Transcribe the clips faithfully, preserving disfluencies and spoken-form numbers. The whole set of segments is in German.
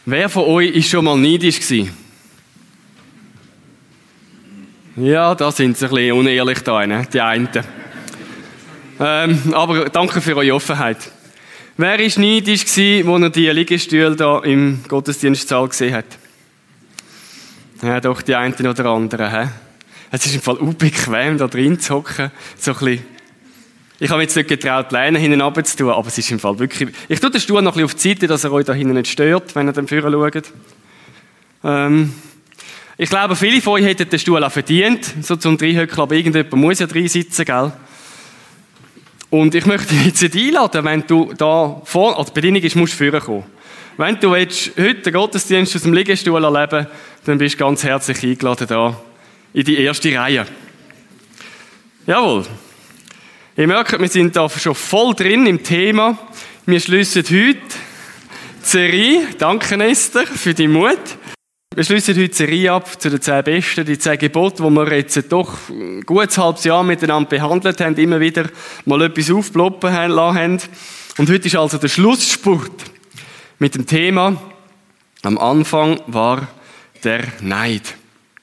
Wer von euch ist schon mal neidisch gewesen? Ja, da sind sie ein bisschen unehrlich da, ne? Die einen. Ähm, aber danke für eure Offenheit. Wer war neidisch gewesen, als er die Liegestühle da im Gottesdienstsaal gesehen hat? Ja, doch, die einen oder anderen. He? Es ist im Fall unbequem, da drin zu hocken. So ein bisschen. Ich habe mich jetzt nicht getraut, die Leine hinten runter zu tun, aber es ist im Fall wirklich... Ich tue den Stuhl noch ein bisschen auf die Seite, dass er euch da hinten nicht stört, wenn ihr dann vorne schaut. Ähm, ich glaube, viele von euch hätten den Stuhl auch verdient, so zum Reinhöckeln, aber irgendjemand muss ja drin sitzen, gell? Und ich möchte dich jetzt einladen, wenn du da vorne... Also die Bedingung ist, musst du vorne kommen. Wenn du willst, heute den Gottesdienst aus dem Liegestuhl erleben, dann bist du ganz herzlich eingeladen da in die erste Reihe. Jawohl. Ihr merkt, wir sind da schon voll drin im Thema. Wir schliessen heute die Serie. Danke, Esther, für deinen Mut. Wir schliessen heute die Serie ab zu den zehn Besten, die zehn Gebote, die wir jetzt doch ein gutes halbes Jahr miteinander behandelt haben, immer wieder mal etwas aufploppen haben. Und heute ist also der Schlussspurt mit dem Thema. Am Anfang war der Neid.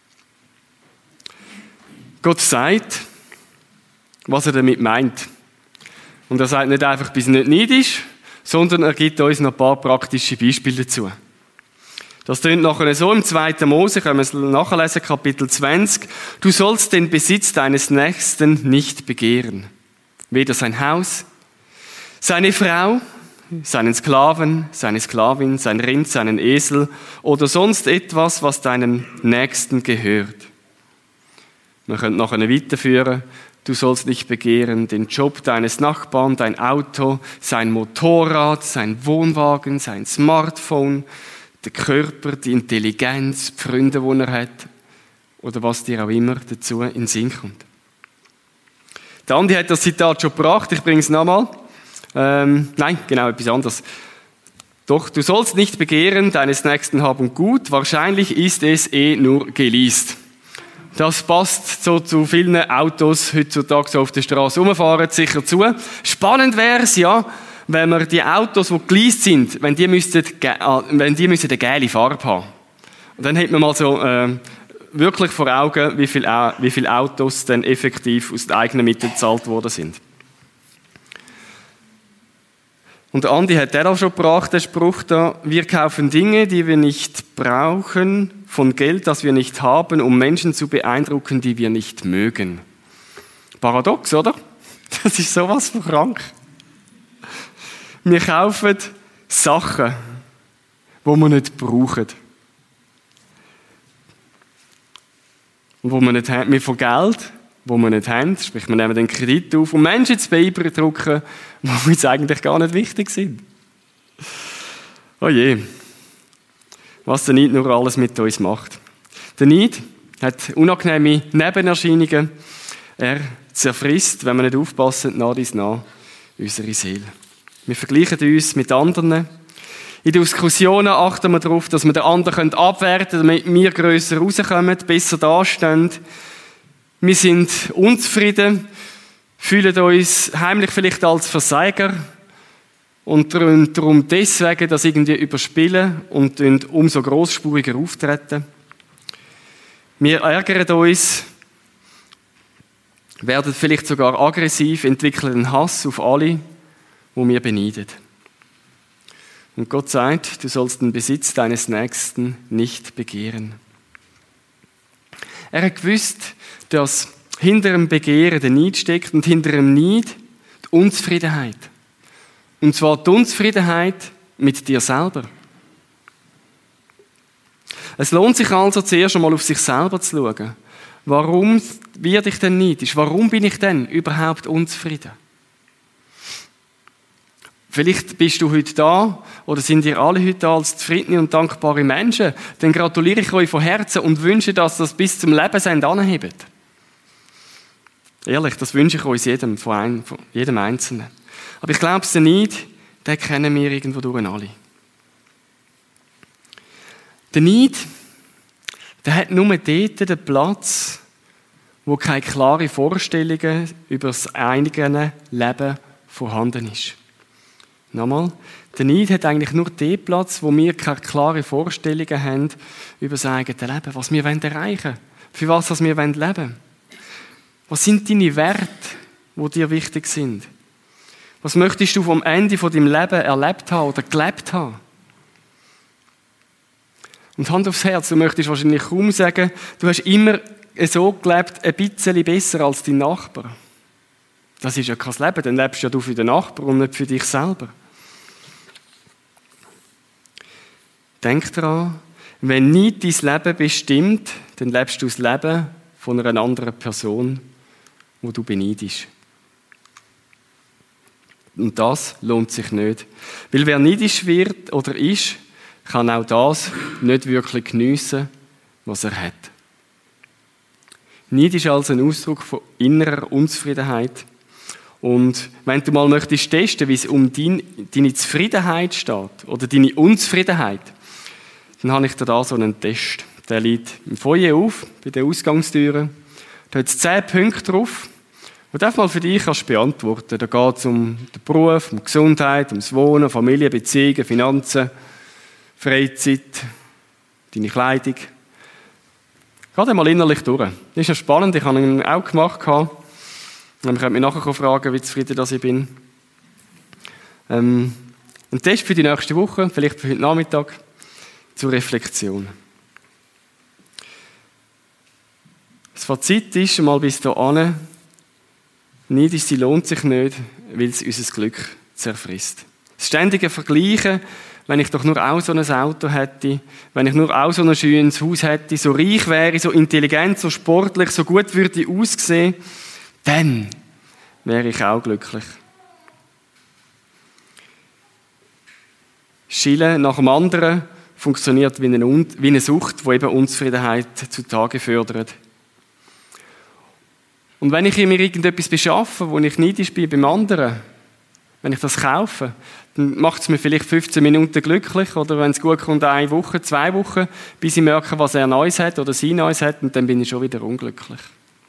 Gott sagt, was er damit meint. Und er sagt nicht einfach, bist nicht neidisch, sondern er gibt uns noch ein paar praktische Beispiele dazu. Das klingt nachher so im zweiten Mose, können wir es nachlesen, Kapitel zwanzig. Du sollst den Besitz deines Nächsten nicht begehren. Weder sein Haus, seine Frau, seinen Sklaven, seine Sklavin, sein Rind, seinen Esel oder sonst etwas, was deinem Nächsten gehört. Man könnte nachher weiterführen. Du sollst nicht begehren den Job deines Nachbarn, dein Auto, sein Motorrad, sein Wohnwagen, sein Smartphone, der Körper, die Intelligenz, die Freunde, die er hat oder was dir auch immer dazu in den Sinn kommt. Der Andi hat das Zitat schon gebracht, ich bringe es nochmal. Ähm, nein, genau, etwas anderes. Doch, du sollst nicht begehren deines Nächsten Hab und Gut, wahrscheinlich ist es eh nur geleast. Das passt so zu vielen Autos heutzutage so auf der Straße rumfahren, sicher zu. Spannend wäre es ja, wenn wir die Autos, die geleast sind, wenn die müssten, wenn die müssten eine gelbe Farbe haben. Und dann hätte man mal so äh, wirklich vor Augen, wie viele wie viel Autos dann effektiv aus den eigenen Mitteln gezahlt worden sind. Und Andi hat der auch schon gebracht, der Spruch da, wir kaufen Dinge, die wir nicht brauchen, von Geld, das wir nicht haben, um Menschen zu beeindrucken, die wir nicht mögen. Paradox, oder? Das ist sowas von krank. Wir kaufen Sachen, die wir nicht brauchen. Und wo wir nicht haben, wir von Geld, wo wir nicht haben, sprich, wir nehmen den Kredit auf, um Menschen zu beeindrucken, die uns eigentlich gar nicht wichtig sind. Oh je, was der Neid nur alles mit uns macht. Der Neid hat unangenehme Nebenerscheinungen. Er zerfrisst, wenn wir nicht aufpassen, nach dies nach unsere Seele. Wir vergleichen uns mit anderen. In Diskussionen achten wir darauf, dass wir den anderen abwerten können, damit wir grösser rauskommen, besser dastehen. Wir sind unzufrieden, fühlen uns heimlich vielleicht als Versager und darum deswegen das irgendwie überspielen und umso grossspuriger auftreten. Wir ärgern uns, werden vielleicht sogar aggressiv, entwickeln einen Hass auf alle, die wir beneiden. Und Gott sagt, du sollst den Besitz deines Nächsten nicht begehren. Er hat gewusst, dass hinter dem Begehren der Neid steckt und hinter dem Neid die Unzufriedenheit. Und zwar die Unzufriedenheit mit dir selber. Es lohnt sich also zuerst einmal auf sich selber zu schauen. Warum werde ich denn neidisch? Warum bin ich denn überhaupt unzufrieden? Vielleicht bist du heute da oder sind ihr alle heute da als zufriedene und dankbare Menschen. Dann gratuliere ich euch von Herzen und wünsche, dass das bis zum Lebensende anhebt. Ehrlich, das wünsche ich uns jedem, von, ein, von jedem Einzelnen. Aber ich glaube, den Neid, den kennen wir irgendwo durch alle. Der Neid, der hat nur dort den Platz, wo keine klaren Vorstellungen über das eigene Leben vorhanden ist. Nochmal, der Neid hat eigentlich nur den Platz, wo wir keine klaren Vorstellungen haben über das eigene Leben, was wir erreichen wollen, für was wir leben wollen. Was sind deine Werte, die dir wichtig sind? Was möchtest du vom Ende von deinem Leben erlebt haben oder gelebt haben? Und Hand aufs Herz, du möchtest wahrscheinlich kaum sagen, du hast immer so gelebt, ein bisschen besser als dein Nachbar. Das ist ja kein Leben, dann lebst ja du für den Nachbar und nicht für dich selber. Denk daran, wenn nicht dein Leben bestimmt, dann lebst du das Leben von einer anderen Person, wo du beneidest. Und das lohnt sich nicht. Weil wer neidisch wird oder ist, kann auch das nicht wirklich geniessen, was er hat. Neid ist also ein Ausdruck von innerer Unzufriedenheit. Und wenn du mal möchtest testen, wie es um dein, deine Zufriedenheit steht oder deine Unzufriedenheit, dann habe ich dir da so einen Test. Der liegt im Foyer auf, bei den Ausgangstüren. Da hat es zehn Punkte drauf, die du mal für dich kannst beantworten. Da geht es um den Beruf, um die Gesundheit, um das Wohnen, Familie, Beziehungen, Finanzen, Freizeit, deine Kleidung. Geh den mal innerlich durch. Das ist ja spannend, ich habe ihn auch gemacht. Ich könnte mich nachher fragen, wie zufrieden ich bin. Ähm, ein Test für die nächste Woche, vielleicht für heute Nachmittag, zur Reflexion. Das Fazit ist mal bis hierhin, Neid ist, sie lohnt sich nicht, weil es unser Glück zerfrisst. Das ständige Vergleichen, wenn ich doch nur auch so ein Auto hätte, wenn ich nur auch so ein schönes Haus hätte, so reich wäre, so intelligent, so sportlich, so gut würde ich aussehen, dann wäre ich auch glücklich. Schillen nach dem anderen funktioniert wie eine, wie eine Sucht, die eben Unzufriedenheit zutage fördert. Und wenn ich mir irgendetwas beschaffe, wo ich neidisch bin beim anderen, wenn ich das kaufe, dann macht es mir vielleicht fünfzehn Minuten glücklich oder wenn es gut kommt, eine Woche, zwei Wochen, bis ich merke, was er Neues hat oder sie Neues hat und dann bin ich schon wieder unglücklich.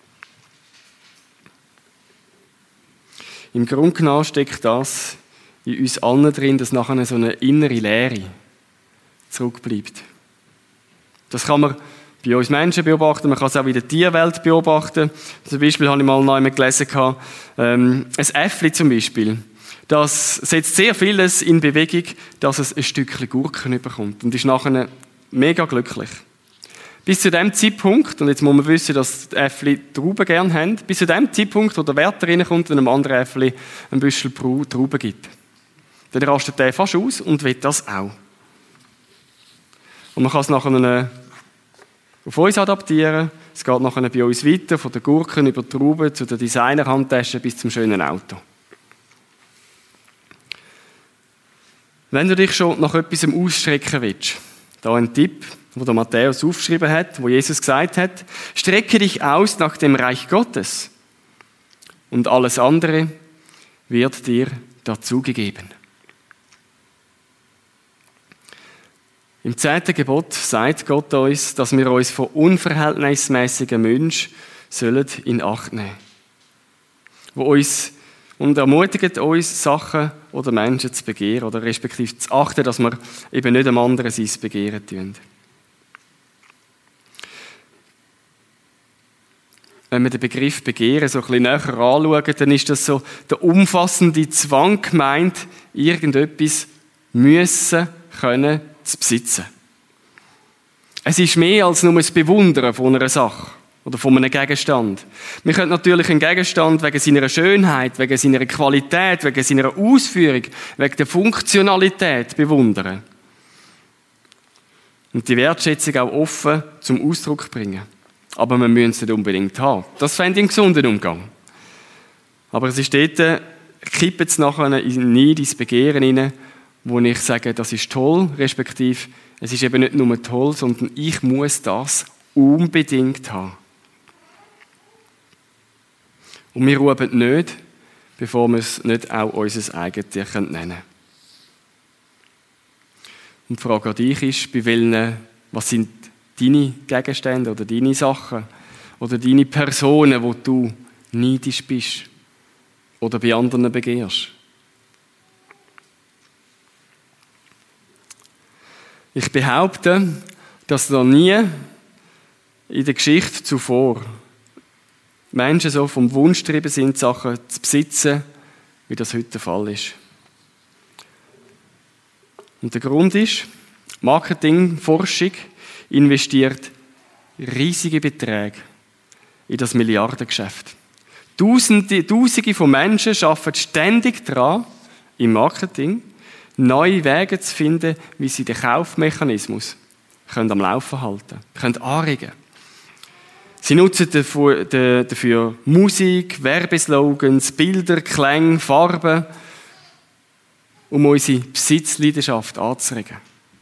Im Grunde genommen steckt das in uns allen drin, dass nachher so eine innere Leere zurückbleibt. Das kann man bei uns Menschen beobachten, man kann es auch in der Tierwelt beobachten. Zum Beispiel habe ich mal noch einmal gelesen, ähm, ein Äffli zum Beispiel, das setzt sehr vieles in Bewegung, dass es ein Stückchen Gurken bekommt und ist nachher mega glücklich. Bis zu dem Zeitpunkt, und jetzt muss man wissen, dass die Äffli Trauben gerne haben, bis zu dem Zeitpunkt, wo der Wärter reinkommt und einem anderen Äffli ein bisschen Trauben gibt. Dann rastet der fast aus und will das auch. Und man kann es nachher auf uns adaptieren. Es geht nachher bei uns weiter, von den Gurken über die Trauben zu den Designer-Handtaschen bis zum schönen Auto. Wenn du dich schon nach etwas ausstrecken willst, da ein Tipp, wo der Matthäus aufgeschrieben hat, wo Jesus gesagt hat, strecke dich aus nach dem Reich Gottes und alles andere wird dir dazugegeben. Im zehnten Gebot sagt Gott uns, dass wir uns von unverhältnismäßigen Menschen sollen in Acht nehmen, wo uns und ermutigt uns, Sachen oder Menschen zu begehren oder respektive zu achten, dass wir eben nicht dem anderen sein Begehren tun. Wenn wir den Begriff Begehren so ein bisschen näher anschauen, dann ist das so der umfassende Zwang gemeint, irgendetwas müssen, können, zu besitzen. Es ist mehr als nur das Bewundern von einer Sache oder von einem Gegenstand. Wir können natürlich einen Gegenstand wegen seiner Schönheit, wegen seiner Qualität, wegen seiner Ausführung, wegen der Funktionalität bewundern. Und die Wertschätzung auch offen zum Ausdruck bringen. Aber wir müssen es nicht unbedingt haben. Das fände ich einen gesunden Umgang. Aber es ist dort, kippt es nachher nie ins Begehren hinein, wo ich sage, das ist toll, respektive, es ist eben nicht nur toll, sondern ich muss das unbedingt haben. Und wir ruhen nicht, bevor wir es nicht auch unser eigenes nennen können. Und die Frage an dich ist, bei welchen, was sind deine Gegenstände oder deine Sachen oder deine Personen, wo du neidisch bist oder bei anderen begehrst? Ich behaupte, dass noch nie in der Geschichte zuvor Menschen so vom Wunsch getrieben sind, Sachen zu besitzen, wie das heute der Fall ist. Und der Grund ist, Marketingforschung investiert riesige Beträge in das Milliardengeschäft. Tausende, Tausende von Menschen arbeiten ständig daran, im Marketing, neue Wege zu finden, wie sie den Kaufmechanismus können am Laufen halten können, können anregen. Sie nutzen dafür, dafür Musik, Werbeslogans, Bilder, Klänge, Farben, um unsere Besitzleidenschaft anzuregen.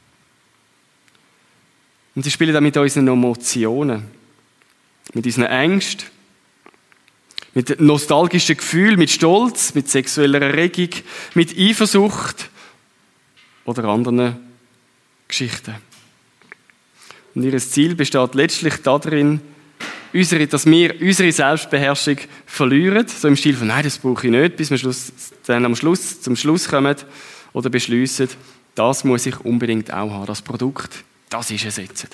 Und sie spielen auch mit unseren Emotionen, mit unseren Ängsten, mit nostalgischen Gefühlen, mit Stolz, mit sexueller Erregung, mit Eifersucht oder anderen Geschichten. Und ihr Ziel besteht letztlich darin, unsere, dass wir unsere Selbstbeherrschung verlieren, so im Stil von «Nein, das brauche ich nicht», bis wir Schluss, dann am Schluss zum Schluss kommen oder beschließen, das muss ich unbedingt auch haben, das Produkt, das ist es jetzt.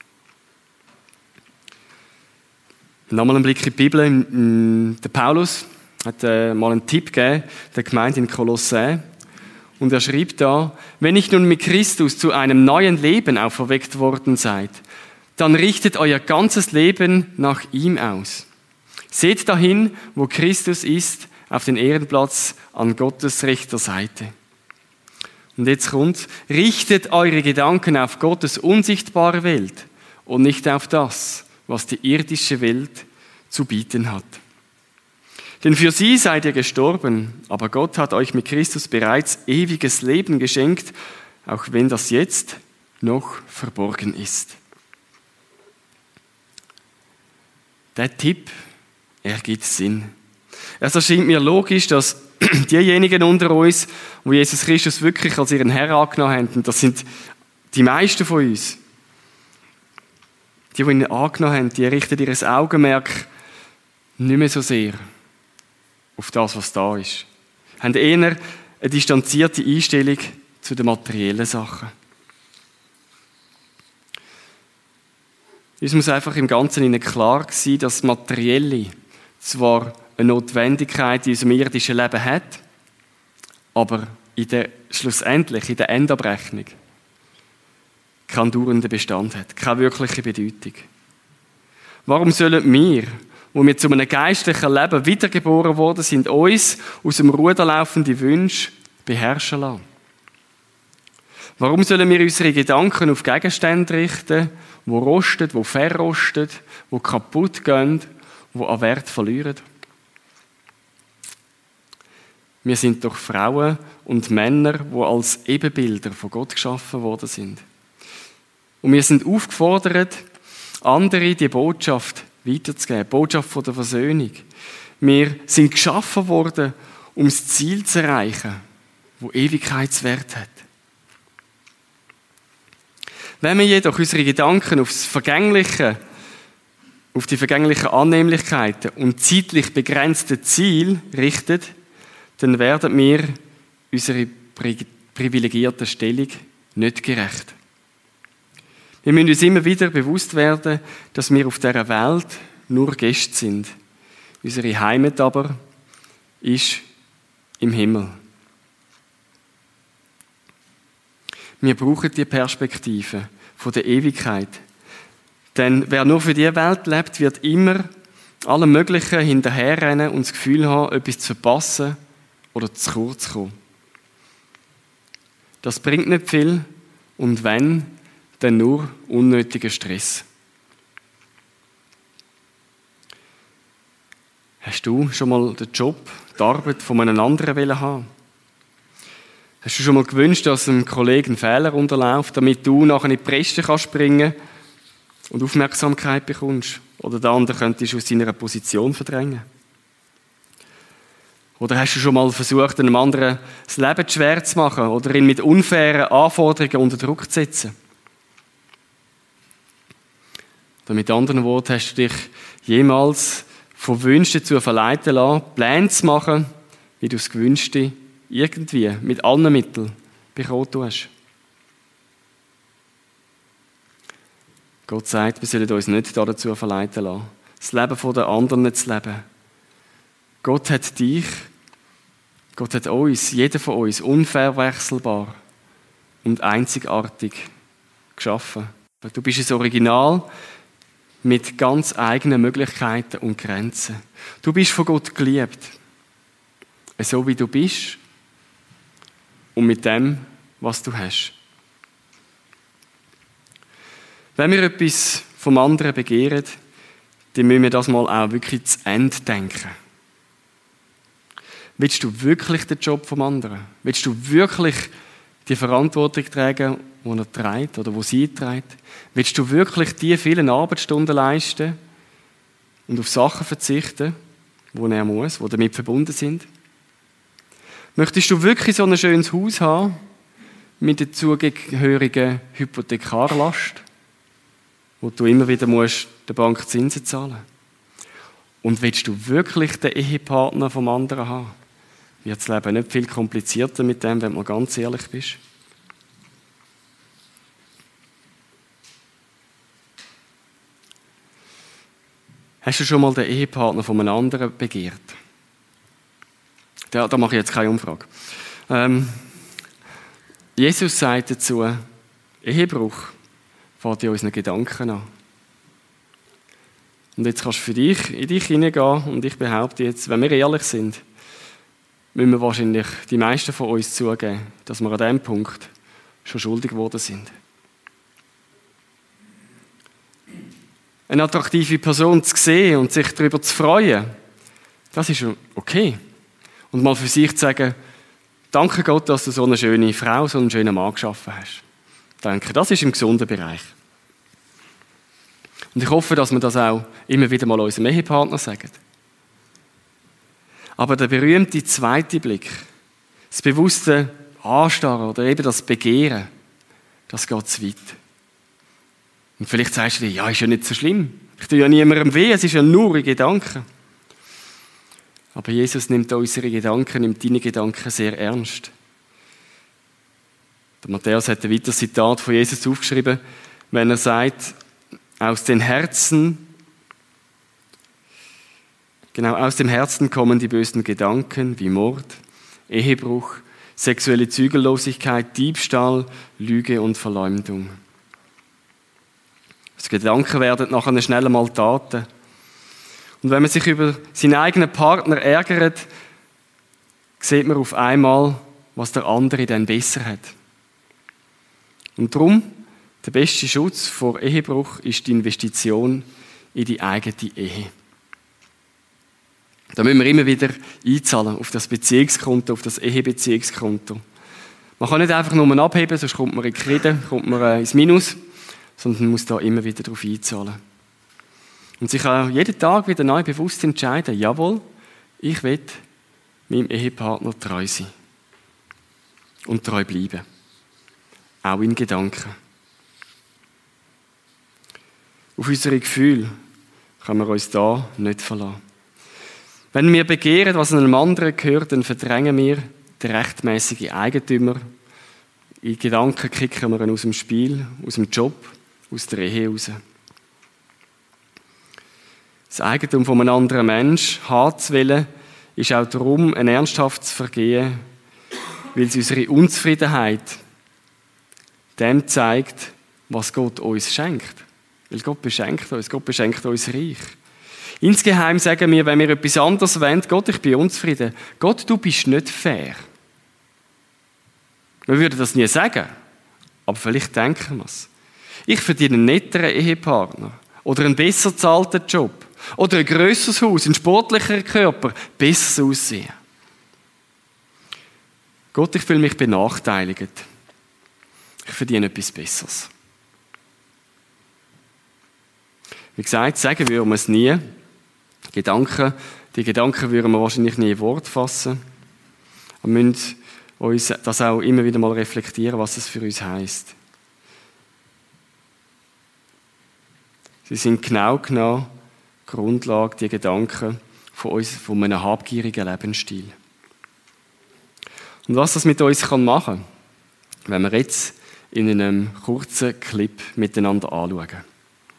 Nochmal ein Blick in die Bibel. Der Paulus hat mal einen Tipp gegeben, der Gemeinde in Kolossä. Und er schrieb da: Wenn ich nun mit Christus zu einem neuen Leben auferweckt worden seid, dann richtet euer ganzes Leben nach ihm aus. Seht dahin, wo Christus ist, auf den Ehrenplatz an Gottes rechter Seite. Und jetzt kommt: Richtet eure Gedanken auf Gottes unsichtbare Welt und nicht auf das, was die irdische Welt zu bieten hat. Denn für sie seid ihr gestorben, aber Gott hat euch mit Christus bereits ewiges Leben geschenkt, auch wenn das jetzt noch verborgen ist. Der Tipp ergibt Sinn. Es erscheint mir logisch, dass diejenigen unter uns, die Jesus Christus wirklich als ihren Herr angenommen haben, und das sind die meisten von uns, die, die ihn angenommen haben, die richten ihr Augenmerk nicht mehr so sehr auf das, was da ist. Haben eher eine distanzierte Einstellung zu den materiellen Sachen. Es muss einfach im Ganzen ihnen klar sein, dass das Materielle zwar eine Notwendigkeit in unserem irdischen Leben hat, aber in der, schlussendlich in der Endabrechnung keinen dauernden Bestand hat, keine wirkliche Bedeutung. Warum sollen wir, wo wir zu einem geistlichen Leben wiedergeboren worden sind, uns aus dem Ruder laufende Wünsche beherrschen lassen? Warum sollen wir unsere Gedanken auf Gegenstände richten, die rosten, die verrosten, die kaputt gehen, die an Wert verlieren? Wir sind doch Frauen und Männer, die als Ebenbilder von Gott geschaffen worden sind. Und wir sind aufgefordert, andere die Botschaft weiterzugeben, die Botschaft von der Versöhnung. Wir sind geschaffen worden, um das Ziel zu erreichen, das Ewigkeitswert hat. Wenn wir jedoch unsere Gedanken aufs Vergängliche, auf die vergänglichen Annehmlichkeiten und zeitlich begrenzte Ziele richten, dann werden wir unserer privilegierten Stellung nicht gerecht. Wir müssen uns immer wieder bewusst werden, dass wir auf dieser Welt nur Gäste sind. Unsere Heimat aber ist im Himmel. Wir brauchen die Perspektive von der Ewigkeit. Denn wer nur für diese Welt lebt, wird immer allem Möglichen hinterherrennen und das Gefühl haben, etwas zu verpassen oder zu kurz zu kommen. Das bringt nicht viel und wenn, dann nur unnötiger Stress. Hast du schon mal den Job, die Arbeit von einem anderen wollen haben? Hast du schon mal gewünscht, dass einem Kollegen ein Fehler unterläuft, damit du nachher in die Presse kannst springen und Aufmerksamkeit bekommst? Oder der andere könntest du aus seiner Position verdrängen? Oder hast du schon mal versucht, einem anderen das Leben schwer zu machen oder ihn mit unfairen Anforderungen unter Druck zu setzen? Oder mit anderen Worten, hast du dich jemals von Wünschen dazu verleiten lassen, Pläne zu machen, wie du das Gewünschte irgendwie mit allen Mitteln bekommen hast? Gott sagt, wir sollen uns nicht dazu verleiten lassen, das Leben der anderen zu leben. Gott hat dich, Gott hat uns, jeder von uns, unverwechselbar und einzigartig geschaffen. Du bist ein Original mit ganz eigenen Möglichkeiten und Grenzen. Du bist von Gott geliebt, so wie du bist und mit dem, was du hast. Wenn wir etwas vom anderen begehren, dann müssen wir das mal auch wirklich zu Ende denken. Willst du wirklich den Job vom anderen? Willst du wirklich die Verantwortung tragen, die er trägt oder die sie trägt? Willst du wirklich die vielen Arbeitsstunden leisten und auf Sachen verzichten, die er muss, die damit verbunden sind? Möchtest du wirklich so ein schönes Haus haben mit der zugehörigen Hypothekarlast, wo du immer wieder musst der Bank Zinsen zahlen? Und willst du wirklich den Ehepartner vom anderen haben? Wird das Leben nicht viel komplizierter mit dem, wenn man ganz ehrlich bist? Hast du schon mal den Ehepartner von einem anderen begehrt? Da, da mache ich jetzt keine Umfrage. Ähm, Jesus sagt dazu, Ehebruch fängt in unseren Gedanken an. Und jetzt kannst du für dich in dich hineingehen und ich behaupte jetzt, wenn wir ehrlich sind, müssen wir wahrscheinlich die meisten von uns zugeben, dass wir an diesem Punkt schon schuldig geworden sind. Eine attraktive Person zu sehen und sich darüber zu freuen, das ist okay. Und mal für sich zu sagen, danke Gott, dass du so eine schöne Frau, so einen schönen Mann geschaffen hast. Ich denke, das ist im gesunden Bereich. Und ich hoffe, dass wir das auch immer wieder mal unserem Ehepartner sagen. Aber der berühmte zweite Blick, das bewusste Anstarren oder eben das Begehren, das geht zu weit. Und vielleicht sagst du dir, ja, ist ja nicht so schlimm. Ich tue ja niemandem weh, es ist ja nur ein Gedanke. Aber Jesus nimmt unsere Gedanken, nimmt deine Gedanken sehr ernst. Der Matthäus hat ein weiteres Zitat von Jesus aufgeschrieben, wenn er sagt, aus den Herzen, genau aus dem Herzen kommen die bösen Gedanken wie Mord, Ehebruch, sexuelle Zügellosigkeit, Diebstahl, Lüge und Verleumdung. Die Gedanken werden nachher schnell einmal Taten. Und wenn man sich über seinen eigenen Partner ärgert, sieht man auf einmal, was der andere dann besser hat. Und darum, der beste Schutz vor Ehebruch ist die Investition in die eigene Ehe. Da müssen wir immer wieder einzahlen auf das Beziehungskonto, auf das Ehebeziehungskonto. Man kann nicht einfach nur abheben, sonst kommt man in die Kredite, kommt man ins Minus, sondern man muss da immer wieder darauf einzahlen. Und sich auch jeden Tag wieder neu bewusst entscheiden, jawohl, ich will meinem Ehepartner treu sein. Und treu bleiben. Auch in Gedanken. Auf unsere Gefühle können wir uns da nicht verlassen. Wenn wir begehren, was einem anderen gehört, dann verdrängen wir den rechtmäßigen Eigentümer. In Gedanken kicken wir ihn aus dem Spiel, aus dem Job, aus der Ehe raus. Das Eigentum von einem anderen Menschen haben zu wollen, ist auch darum ein ernsthaftes Vergehen, weil es unsere Unzufriedenheit dem zeigt, was Gott uns schenkt. Weil Gott beschenkt uns, Gott beschenkt uns reich. Insgeheim sagen wir, wenn wir etwas anderes wollen, Gott, ich bin unzufrieden. Gott, du bist nicht fair. Wir würden das nie sagen, aber vielleicht denken wir es. Ich verdiene einen netteren Ehepartner oder einen besser bezahlten Job oder ein grösseres Haus, ein sportlicherer Körper, besser aussehen. Gott, ich fühle mich benachteiligt. Ich verdiene etwas Besseres. Wie gesagt, sagen würden wir es nie. Gedanken, die Gedanken würden wir wahrscheinlich nie in Wort fassen. Wir müssen uns das auch immer wieder mal reflektieren, was es für uns heisst. Sie sind genau genau Grundlage, die Gedanken von uns, von einem habgierigen Lebensstil. Und was das mit uns machen kann, wenn wir jetzt in einem kurzen Clip miteinander anschauen.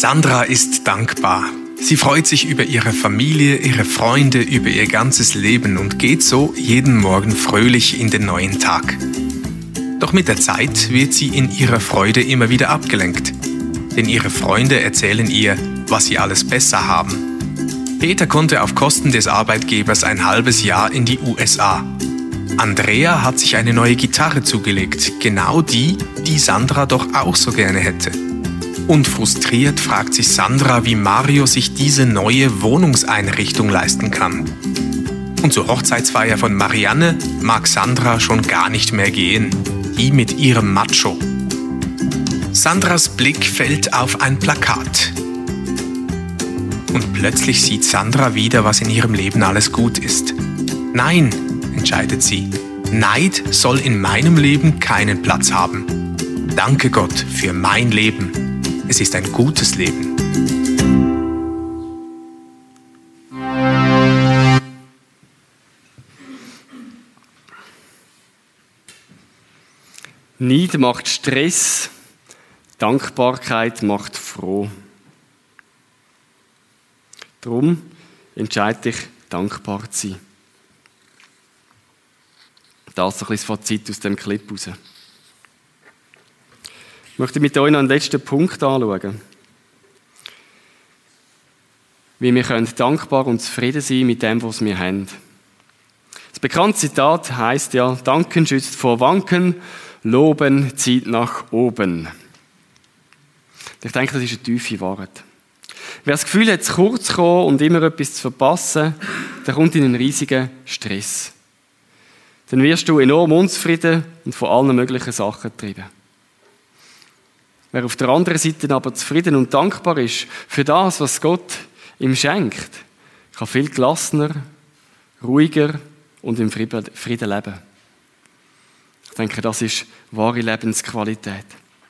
Sandra ist dankbar. Sie freut sich über ihre Familie, ihre Freunde, über ihr ganzes Leben und geht so jeden Morgen fröhlich in den neuen Tag. Doch mit der Zeit wird sie in ihrer Freude immer wieder abgelenkt. Denn ihre Freunde erzählen ihr, was sie alles besser haben. Peter konnte auf Kosten des Arbeitgebers ein halbes Jahr in die U S A. Andrea hat sich eine neue Gitarre zugelegt, genau die, die Sandra doch auch so gerne hätte. Und frustriert fragt sich Sandra, wie Mario sich diese neue Wohnungseinrichtung leisten kann. Und zur Hochzeitsfeier von Marianne mag Sandra schon gar nicht mehr gehen. Die mit ihrem Macho. Sandras Blick fällt auf ein Plakat. Und plötzlich sieht Sandra wieder, was in ihrem Leben alles gut ist. Nein, entscheidet sie. Neid soll in meinem Leben keinen Platz haben. Danke Gott für mein Leben. Es ist ein gutes Leben. Neid macht Stress, Dankbarkeit macht froh. Darum entscheide dich, dankbar zu sein. Das ist ein bisschen das Fazit aus dem Clip raus. Ich möchte mit euch noch einen letzten Punkt anschauen. Wie wir können dankbar und zufrieden sein mit dem, was wir haben. Das bekannte Zitat heisst ja, Danken schützt vor Wanken, Loben zieht nach oben. Ich denke, das ist eine tiefe Wahrheit. Wer das Gefühl hat, zu kurz zu kommen und immer etwas zu verpassen, der kommt in einen riesigen Stress. Dann wirst du enorm unzufrieden und von allen möglichen Sachen getrieben. Wer auf der anderen Seite aber zufrieden und dankbar ist für das, was Gott ihm schenkt, kann viel gelassener, ruhiger und im Frieden leben. Ich denke, das ist wahre Lebensqualität.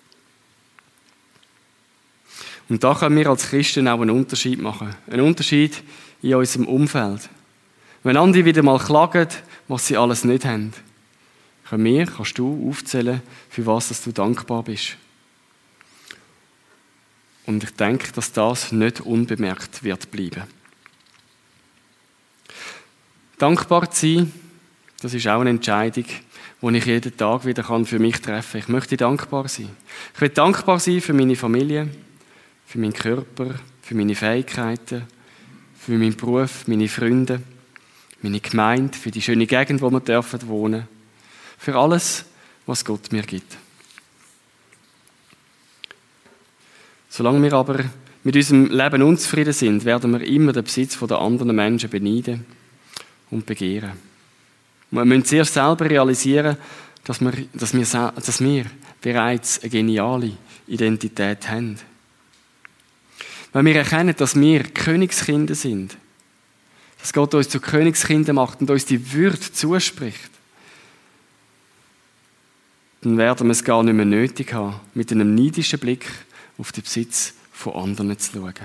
Und da können wir als Christen auch einen Unterschied machen. Einen Unterschied in unserem Umfeld. Wenn andere wieder mal klagen, was sie alles nicht haben, können wir, kannst du aufzählen, für was dass du dankbar bist. Und ich denke, dass das nicht unbemerkt wird bleiben. Dankbar zu sein, das ist auch eine Entscheidung, die ich jeden Tag wieder für mich treffen kann. Ich möchte dankbar sein. Ich will dankbar sein für meine Familie, für meinen Körper, für meine Fähigkeiten, für meinen Beruf, meine Freunde, meine Gemeinde, für die schöne Gegend, wo wir dürfen wohnen, für alles, was Gott mir gibt. Solange wir aber mit unserem Leben unzufrieden sind, werden wir immer den Besitz der anderen Menschen beneiden und begehren. Wir müssen zuerst selber realisieren, dass wir, dass wir, dass wir bereits eine geniale Identität haben. Wenn wir erkennen, dass wir Königskinder sind, dass Gott uns zu Königskindern macht und uns die Würde zuspricht, dann werden wir es gar nicht mehr nötig haben, mit einem neidischen Blick auf den Besitz von anderen zu schauen.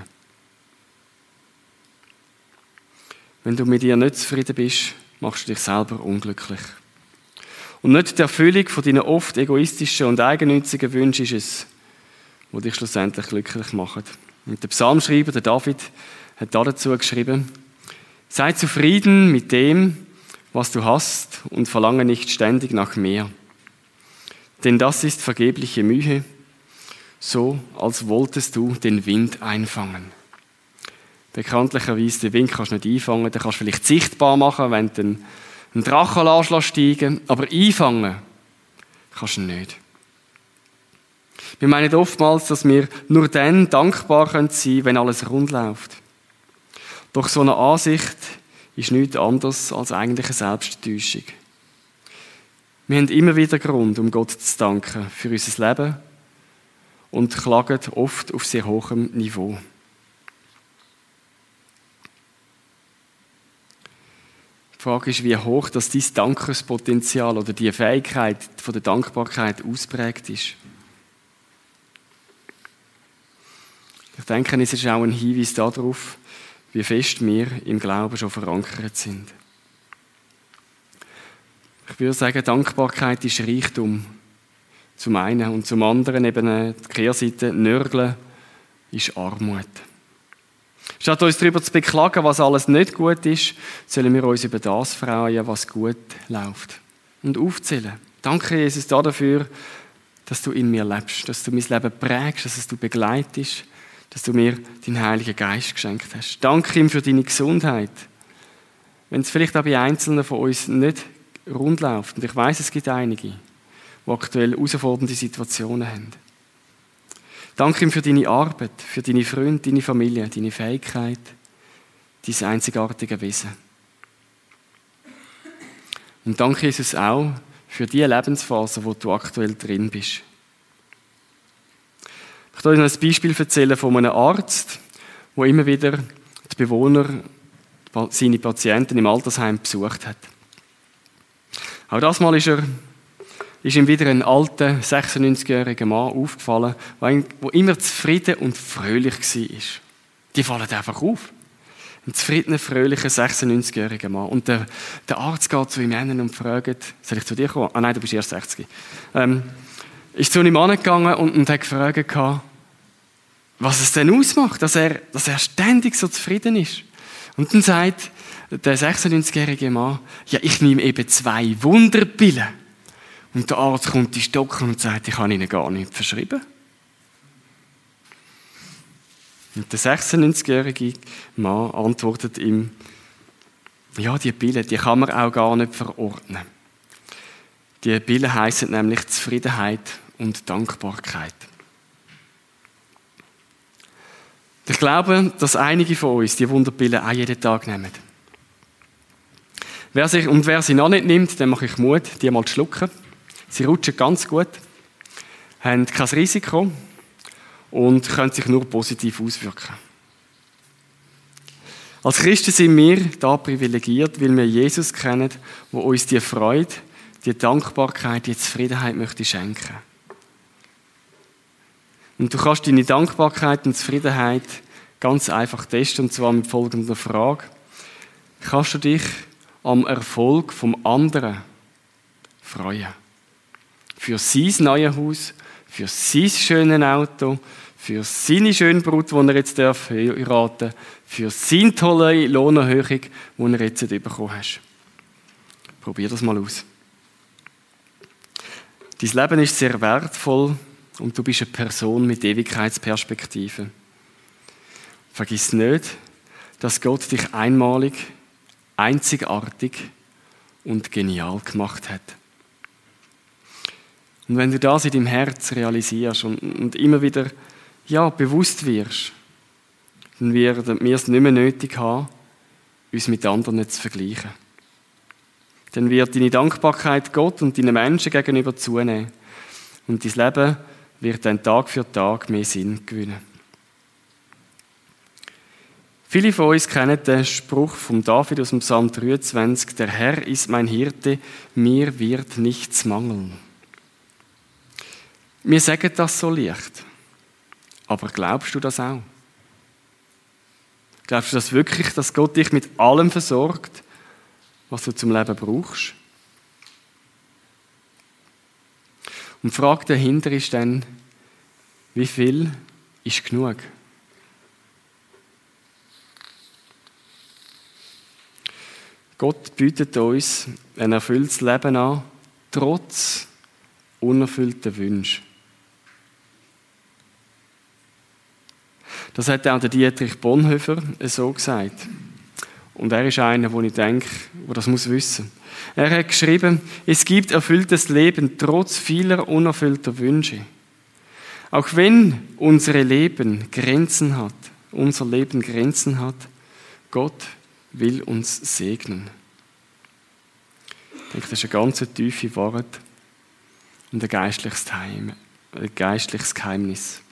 Wenn du mit dir nicht zufrieden bist, machst du dich selber unglücklich. Und nicht die Erfüllung von deinen oft egoistischen und eigennützigen Wünschen ist es, die dich schlussendlich glücklich machen. Und der Psalmschreiber, der David, hat dazu geschrieben, sei zufrieden mit dem, was du hast und verlange nicht ständig nach mehr. Denn das ist vergebliche Mühe, so als wolltest du den Wind einfangen. Bekanntlicherweise, den Wind kannst du nicht einfangen, den kannst du vielleicht sichtbar machen, wenn du einen Drachen steigen, aber einfangen kannst du ihn nicht. Wir meinen oftmals, dass wir nur dann dankbar sein können, wenn alles rund läuft. Doch so eine Ansicht ist nichts anderes als eigentlich eine Selbsttäuschung. Wir haben immer wieder Grund, um Gott zu danken für unser Leben und klagen oft auf sehr hohem Niveau. Die Frage ist, wie hoch dass dein Dankespotenzial oder die Fähigkeit von der Dankbarkeit ausprägt ist. Ich denke, es ist auch ein Hinweis darauf, wie fest wir im Glauben schon verankert sind. Ich würde sagen, Dankbarkeit ist Reichtum. Zum einen und zum anderen eben die Kehrseite Nörgeln ist Armut. Statt uns darüber zu beklagen, was alles nicht gut ist, sollen wir uns über das freuen, was gut läuft. Und aufzählen. Danke, Jesus, dafür, dass du in mir lebst, dass du mein Leben prägst, dass du begleitest, dass du mir deinen Heiligen Geist geschenkt hast. Danke ihm für deine Gesundheit. Wenn es vielleicht auch bei Einzelnen von uns nicht rund läuft, und ich weiss, es gibt einige, die aktuell herausfordernde Situationen haben. Danke ihm für deine Arbeit, für deine Freunde, deine Familie, deine Fähigkeit, dein einzigartige Wesen. Und danke, Jesus, auch für die Lebensphase, wo du aktuell drin bist. Ich möchte euch noch ein Beispiel erzählen von einem Arzt, der immer wieder die Bewohner, seine Patienten im Altersheim besucht hat. Auch das Mal ist, er, ist ihm wieder ein alter, sechsundneunzigjähriger Mann aufgefallen, der immer zufrieden und fröhlich war. Die fallen einfach auf. Ein zufriedener, fröhlicher, sechsundneunzigjähriger Mann. Und der, der Arzt geht zu ihm hin und fragt, soll ich zu dir kommen? Ah nein, du bist erst sechzig. Ähm, ist zu ihm angegangen und, und hat gefragt, was es denn ausmacht, dass er, dass er ständig so zufrieden ist. Und dann sagt der sechsundneunzigjährige Mann, ja, ich nehme eben zwei Wunderpillen. Und der Arzt kommt in Stocken und sagt, ich kann Ihnen gar nichts verschreiben. Und der sechsundneunzigjährige Mann antwortet ihm, ja, die Pillen, die kann man auch gar nicht verordnen. Die Pillen heissen nämlich Zufriedenheit und Dankbarkeit. Ich glaube, dass einige von uns die Wunderpillen auch jeden Tag nehmen. Wer sich, und wer sie noch nicht nimmt, dem mache ich Mut, die mal zu schlucken. Sie rutschen ganz gut, haben kein Risiko und können sich nur positiv auswirken. Als Christen sind wir da privilegiert, weil wir Jesus kennen, der uns die Freude, die Dankbarkeit, die Zufriedenheit möchte schenken. Und du kannst deine Dankbarkeit und Zufriedenheit ganz einfach testen, und zwar mit folgender Frage. Kannst du dich am Erfolg vom anderen freuen? Für sein neues Haus, für sein schönes Auto, für seine schöne Brut, die er jetzt heiraten darf, für seine tolle Lohnerhöhung, die er jetzt bekommen hat. Probier das mal aus. Dein Leben ist sehr wertvoll und du bist eine Person mit Ewigkeitsperspektive. Vergiss nicht, dass Gott dich einmalig, einzigartig und genial gemacht hat. Und wenn du das in deinem Herz realisierst und, und immer wieder ja, bewusst wirst, dann werden wir es nicht mehr nötig haben, uns mit anderen zu vergleichen. Dann wird deine Dankbarkeit Gott und deinen Menschen gegenüber zunehmen. Und dein Leben wird dann Tag für Tag mehr Sinn gewinnen. Viele von uns kennen den Spruch von David aus dem Psalm dreiundzwanzig, der Herr ist mein Hirte, mir wird nichts mangeln. Wir sagen das so leicht. Aber glaubst du das auch? Glaubst du das wirklich, dass Gott dich mit allem versorgt, was du zum Leben brauchst? Und die Frage dahinter ist dann, wie viel ist genug? Gott bietet uns ein erfülltes Leben an, trotz unerfüllter Wünsche. Das hat auch der Dietrich Bonhoeffer so gesagt. Und er ist einer, wo ich denke, der das muss wissen. Er hat geschrieben, es gibt erfülltes Leben trotz vieler unerfüllter Wünsche. Auch wenn unser Leben Grenzen hat, unser Leben Grenzen hat, Gott will uns segnen. Ich denke, das ist eine ganz tiefe Wahrheit und ein geistliches Geheimnis.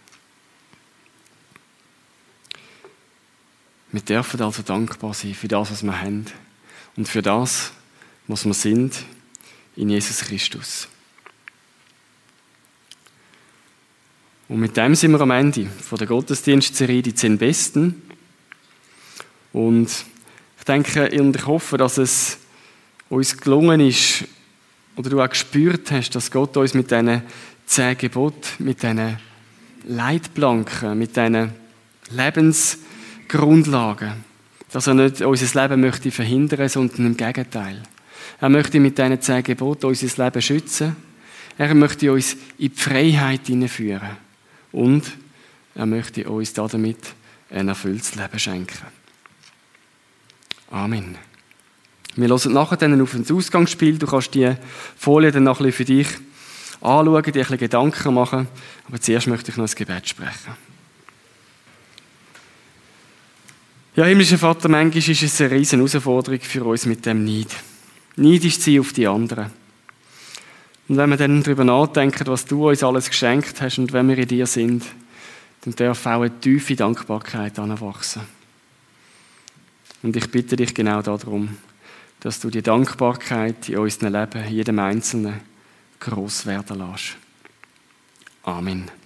Wir dürfen also dankbar sein für das, was wir haben und für das, was wir sind in Jesus Christus. Und mit dem sind wir am Ende von der Gottesdienstserie «Die zehn Besten». Und ich denke und ich hoffe, dass es uns gelungen ist, oder du auch gespürt hast, dass Gott uns mit diesen zehn Geboten, mit diesen Leitplanken, mit diesen Lebensgrundlagen, dass er nicht unser Leben möchte verhindern, sondern im Gegenteil. Er möchte mit diesen zehn Geboten unser Leben schützen. Er möchte uns in die Freiheit hineinführen. Und er möchte uns damit ein erfülltes Leben schenken. Amen. Wir hören nachher dann auf ein Ausgangsspiel. Du kannst die Folie dann noch ein bisschen für dich anschauen, dir ein bisschen Gedanken machen. Aber zuerst möchte ich noch ein Gebet sprechen. Ja, himmlischer Vater, manchmal ist es eine riesen Herausforderung für uns mit dem Neid. Neidisch zu sein auf die anderen. Und wenn wir dann darüber nachdenken, was du uns alles geschenkt hast und wenn wir in dir sind, dann darf auch eine tiefe Dankbarkeit anwachsen. Und ich bitte dich genau darum, dass du die Dankbarkeit in unserem Leben, in jedem Einzelnen, gross werden lässt. Amen.